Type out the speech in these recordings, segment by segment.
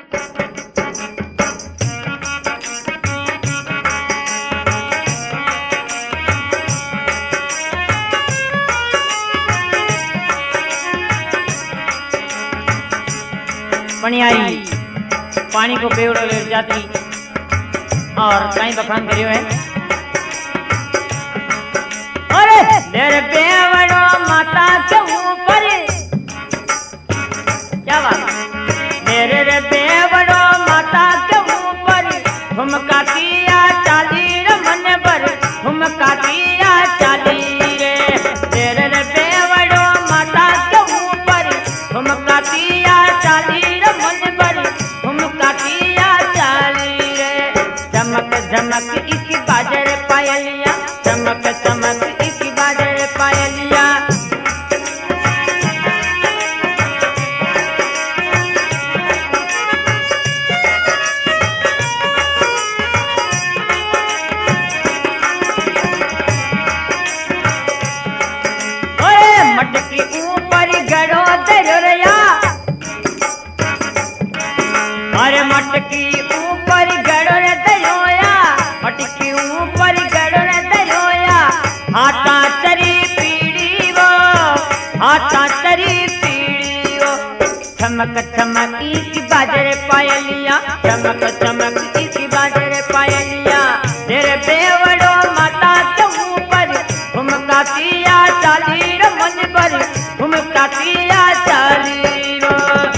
पणियाई पानी को बेवड़ो ले जाती और कहीं बखान करियो है। अरे तेरे बेवड़ो माता के ऊपर क्या बात, मेरे रे बेवड़ो माता के ऊपर ठुमका किया चाली रे मन पर, ठुमका किया चाली रे, तेरे रे बेवड़ो माता के ऊपर ठुमका किया चाली रे मन पर, ठुमका किया चाली रे। चमक चमक इकी बाजे रे पायलिया, चमक चमक इकी बाजे रे पायलिया। मटकी ऊपर गड़ो दरिया, अरे मटकी ऊपर गड़ो रे दरिया, मटकी ऊपर गड़ो रे दरिया। हाथा चरी पीड़ी वो, हाथा चरी पीड़ी वो, चमक चमक की बाजरे पायलिया, चमक चमक की बाजरे पायलिया। तेरे बेवड़ो माता के ऊपर ठुमका किया चाली रे मन पर, ठुमका किया चाली रो।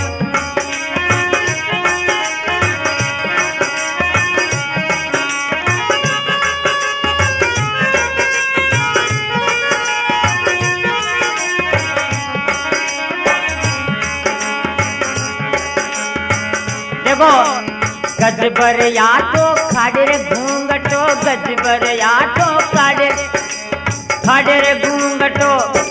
देखो गजबर या तो खाड़े रे घूंघटो, गजबर या तो खाड़े रे घूंघटो,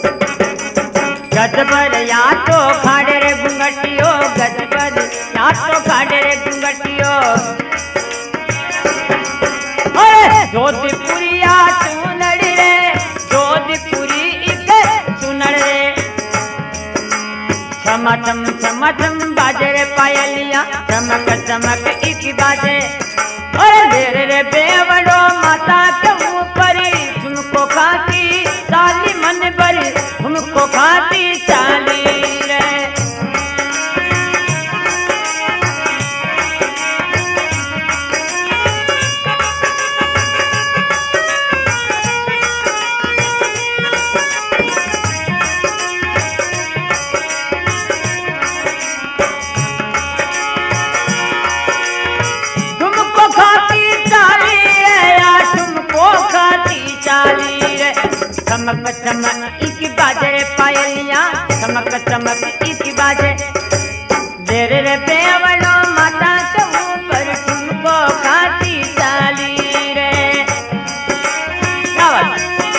गजबर या तो खाड़े रे घूंघटियो, गजबर या तो खाड़े रे घूंघटियो। अरे जोधपुरिया चुनड़ रे, जोधपुरी इके चुनड़ रे, चमचम चमचम बाजे रे पायलिया, चमक चमक इकी बाजे। अरे मेरे रे बेवड़ो माता के ऊपर तुमको खाती चाली मन भरी, तुमको खाती चाली रे। तुमको खाती चाली रे या तुमको खाती चाली रे। चमक चमक इकी बाजे रे पायलिया, चमक चमक इकी बाजे। तेरे रे बेवड़ो माता के ऊपर तुमको खाती चाली रे। क्या बात,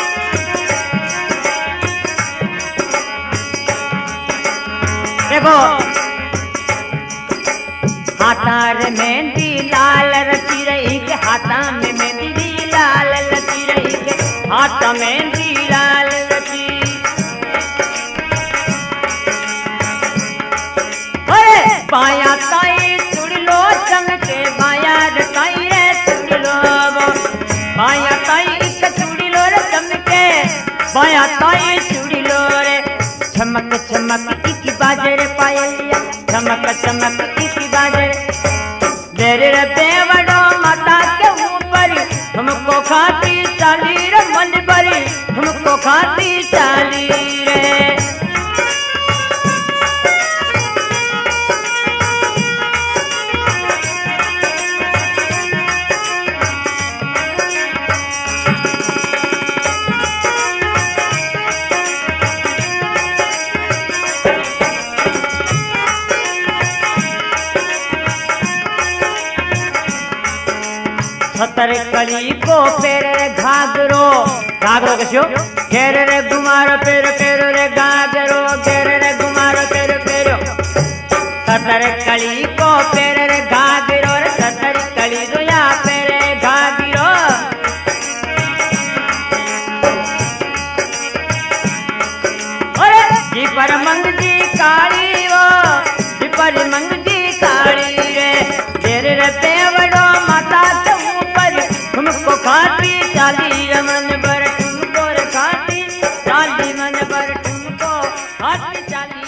देखो हाथा रे मेहंदी लाल रची रही के, हाथा में मेहंदी लाल रची रही के, हाथ मेहंदी लाल रची। अरे बाया ताई चुड़ लो चमके, बाया ताई रे चुड़ लो, बाया ताई इक चुड़ लो रे चमके, बाया ताई चुड़ लो रे। चमक चमक इकी बाजे रे पायलिया, चमक चमक इकी बाजे। तेरे रे बेवड़ो माता के ऊपर तुमको खाती चाली रे मन भरी, तुमको खाती चाली रे। सतर कली को फेर रे घाघरो, घाघरो कसियो घेर रे घुमारो फेर फेर रे घाघरो, घेर रे घुमारो फेर फेरो। सतर कली को फेर रे घाघरो रे, सतर कली रोया फेर घाघरो। अरे जी पर मंग जी काली वो, जी पर मंग जी काली रे। चाली रमन बर तुमको खाती चाली मन बर तुमको खाती चाली